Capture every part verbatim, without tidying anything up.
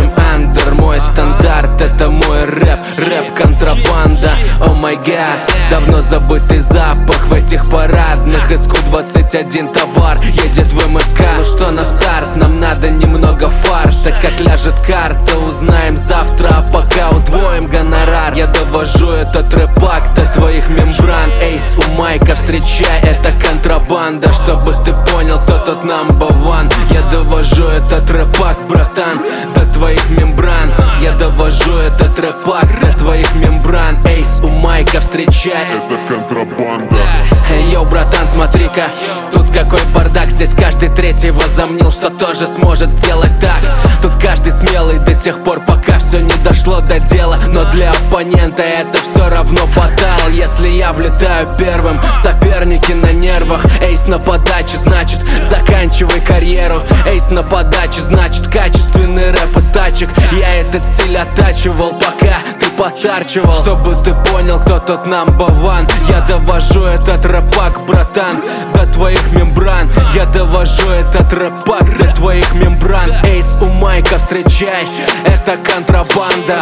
Слушаем андер, мой стандарт, это мой рэп. Рэп контрабанда, о май гад. Давно забытый запах в этих парадных. Из ку двадцать один товар едет в эм эс ка. Ну что, на старт, нам надо немного фарта. Как ляжет карта, узнаем завтра. А пока удвоим гонорар. Я довожу этот рэпак до твоих мембран. Эйс у майка, встречай, это контрабанда. Чтобы ты понял, кто тут number one. Я довожу этот рэпак, братан, до твоих мембран. Я довожу этот рэпак до твоих мембран. Эйс у майка, встречай, это контрабанда. Эй, йоу, братан, смотри-ка, тут какой бардак. Здесь каждый третий возомнил, что тоже сможет сделать так. Тут каждый смелый до тех пор, пока все не дошло до дела. Но для оппонента это все равно фатал. Если я влетаю первым, соперники на нервах. Эйс на подаче, значит заканчивай карьеру. Эйс на подаче, значит качественный рэп из тачек. Я этот стиль оттачивал, пока ты потарчивал. Чтобы ты понял, кто тут number one. Я довожу этот рэпак, братан, до твоих мембран. Я довожу этот рэпак до твоих мембран. Эйс у майка, встречай, это контрабанда.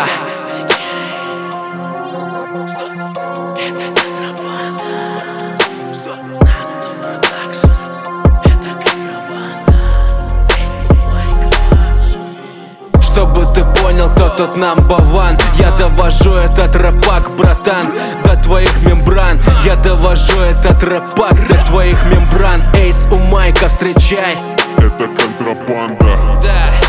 Чтобы ты понял, кто тут number one. Я довожу этот рэпак, братан, до твоих мембран. Я довожу этот рэпак до твоих мембран. Эйс у майка, встречай, это контрабанда. да.